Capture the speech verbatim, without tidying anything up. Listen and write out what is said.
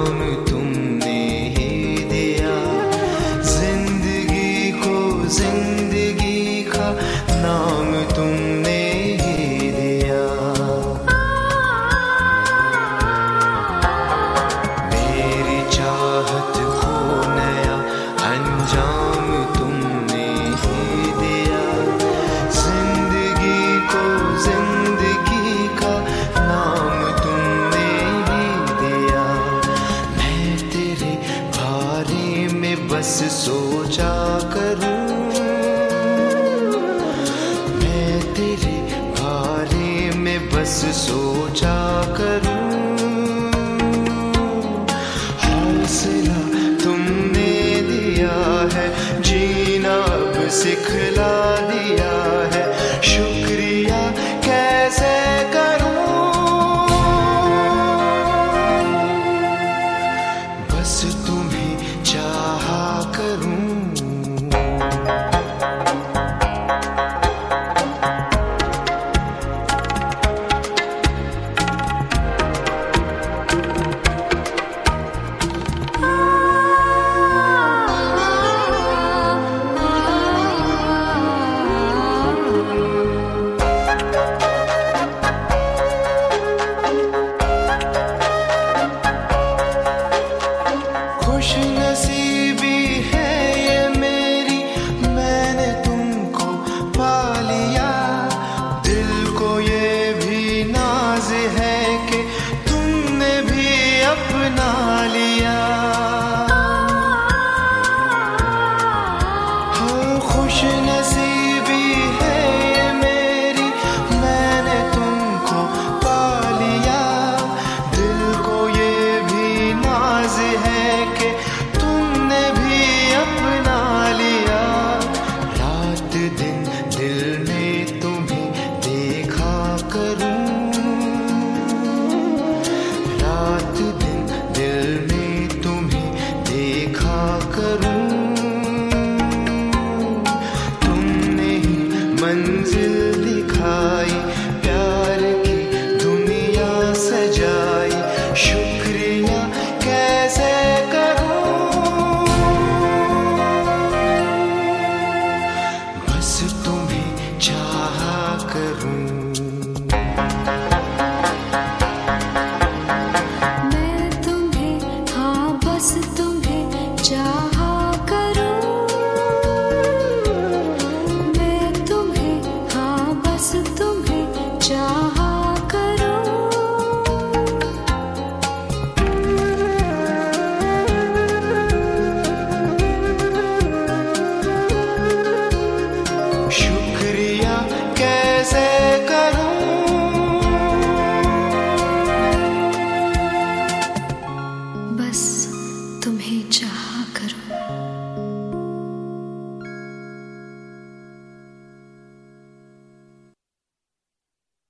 अंजाम तुमने ही दिया, जिंदगी को जिंदगी का नाम तुमने ही दिया। मेरी चाहत को नया अंजाम तुमने ही दिया, जिंदगी को जिंदगी का नाम तुमने ही दिया। मैं तेरे बारे में बस सोचा करूं, मैं तेरे बारे में बस सोचा करूं। हौसला तुमने दिया है, जीना अब सिखला दिया है, शुक्रिया कैसे करूं। बस